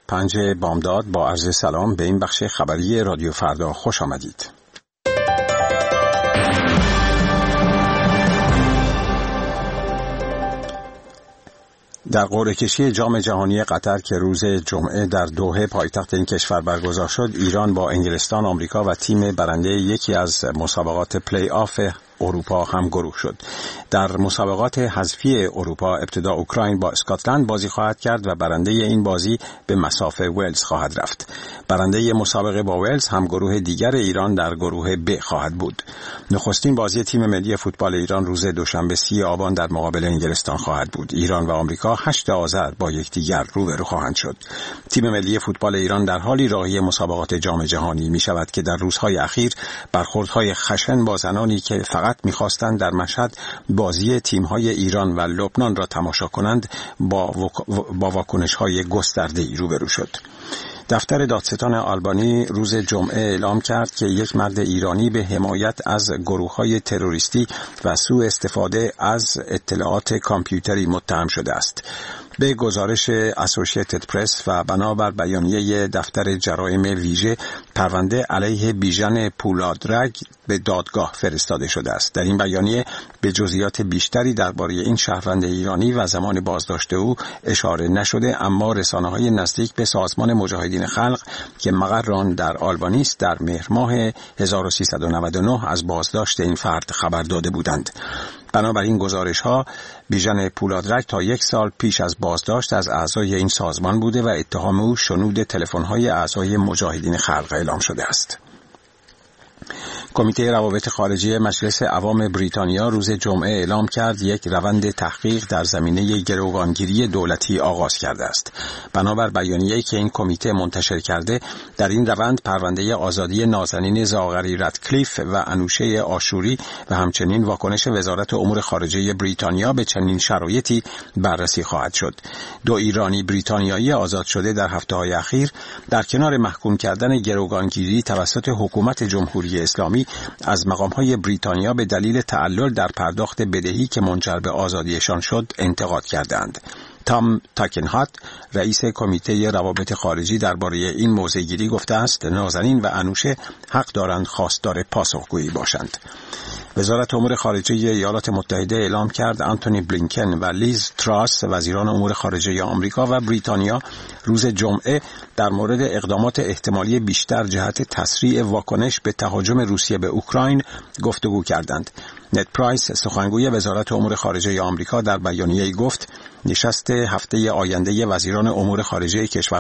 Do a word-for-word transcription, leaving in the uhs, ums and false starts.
پنج بامداد با عرض سلام به این بخش خبری رادیو فردا خوش آمدید. در قرعه کشی جام جهانی قطر که روز جمعه در دوحه پایتخت این کشور برگزار شد، ایران با انگلستان، آمریکا و تیم برنده یکی از مسابقات پلی آف اروپا هم گروه شد. در مسابقات حذفی اروپا ابتدا اوکراین با اسکاتلند بازی خواهد کرد و برنده این بازی به مصاف ولز خواهد رفت. برنده مسابقه با ولز هم گروه دیگر ایران در گروه ب خواهد بود. نخستین بازی تیم ملی فوتبال ایران روز دوشنبه سی آبان در مقابل انگلستان خواهد بود. ایران و آمریکا هشت آذر با یکدیگر روبرو خواهند شد. تیم ملی فوتبال ایران در حالی راهی مسابقات جام جهانی می شود که در روزهای اخیر برخوردهای خشن با زنانی که فقط می‌خواستند در مشهد بازی تیم‌های ایران و لبنان را تماشا کنند با با واکنش‌های گسترده‌ای روبرو شد. دفتر دادستان آلبانی روز جمعه اعلام کرد که یک مرد ایرانی به حمایت از گروه‌های تروریستی و سوء استفاده از اطلاعات کامپیوتری متهم شده است. به گزارش اسوسییتد پرس و بنابر بیانیه دفتر جرایم ویژه، پرونده علیه بیژن پولادرگ به دادگاه فرستاده شده است. در این بیانیه به جزئیات بیشتری درباره این شهروند ایرانی و زمان بازداشت او اشاره نشده، اما رسانه‌های نزدیک به سازمان مجاهدین خلق که مقر آن در آلبانی است در مهر ماه هزار و سیصد و نود و نه از بازداشت این فرد خبر داده بودند. بنابراین گزارش‌ها بیژن پولادرگ تا یک سال پیش از بازداشت از اعضای این سازمان بوده و اتهام او شنود تلفن‌های اعضای مجاهدین خلق اعلام شده است. کمیته روابط خارجی مجلس عوام بریتانیا روز جمعه اعلام کرد یک روند تحقیق در زمینه گروگانگیری دولتی آغاز کرده است. بنابر بیانیه‌ای که این کمیته منتشر کرده، در این روند پرونده آزادی نازنین زاغری رادکلیف و انوشه آشوری و همچنین واکنش وزارت امور خارجه بریتانیا به چنین شرایطی بررسی خواهد شد. دو ایرانی بریتانیایی آزاد شده در هفته‌های اخیر در کنار محکوم کردن گروگانگیری توسط حکومت جمهوری اسلامی از مقام‌های بریتانیا به دلیل تعلل در پرداخت بدهی که منجر به آزادیشان شد انتقاد کردند. تام تاکنهات، رئیس کمیته روابط خارجی، درباره این موضع‌گیری گفته است نازنین و انوشه حق دارند خواستار پاسخگویی باشند. وزارت امور خارجه ایالات متحده اعلام کرد آنتونی بلینکن و لیز تراس، وزیران امور خارجه آمریکا و بریتانیا، روز جمعه در مورد اقدامات احتمالی بیشتر جهت تسریع واکنش به تهاجم روسیه به اوکراین گفتگو کردند. نت پرایس، سخنگوی وزارت امور خارجه آمریکا، در بیانیه‌ای گفت نشست هفته آینده وزیران امور خارجه کشورهای